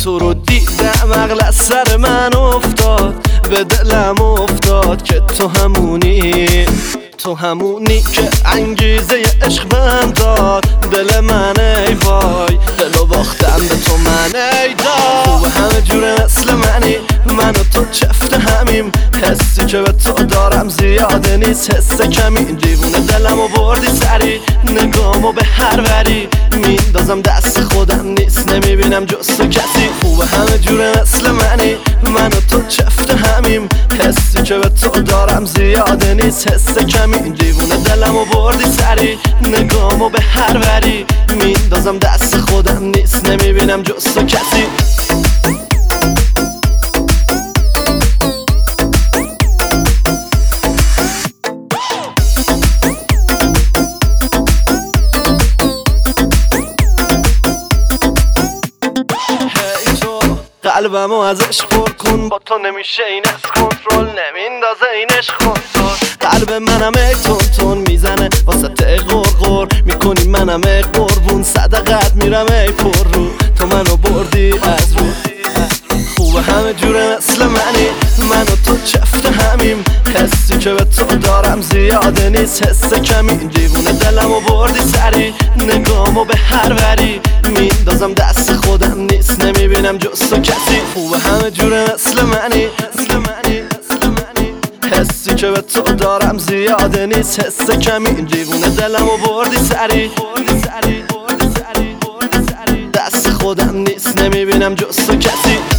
تو رو دیدم عقل از سر من افتاد، به دلم افتاد که تو همونی که انگیزه عشق بهم داد. دل من ای وای، دلو باختم به تو من ای داد. خوبه همه جوره مثل منی، من و تو چفت همیم. حسی که به تو دارم زیاده نیست، حس کمی. دیوونه دلمو بردی سری، نگامو به هر وری میندازم دست خودم نیست، نمیبینم جز تو کسی. خوبه همه جوره مثل منی، من و تو چفت همیم. حسی که به تو دارم زیاده نیست، حس کمی. دیوونه دلمو بردی سری، نگامو به هر وری میندازم دست خودم نیست، نمیبینم جز تو کسی. قلبمو ازش پر کن، با تو نمیشه این از کنترل، نمیندازه این عشق کنترل. قلب منم ای تون تون میزنه واسه ته غرغر میکنی، منم ای قربون صدقت میرم ای پر رو. تو منو بردی از رو، خوبه همه جوره مثل منی، من و تو چفت همیم. حسی که به تو دارم زیاده نیست، حس کمی. دیوونه دلمو بردی سری، نگامو به هر وری میندازم دست خودم نیست، نمیبینم جز تو کسی. خوبه همه جوره مثل منی، حسی که به تو دارم زیاده نیست، حس کمی. دیوونه دلمو بردی سری، دست خودم نیست، نمیبینم جز تو کسی.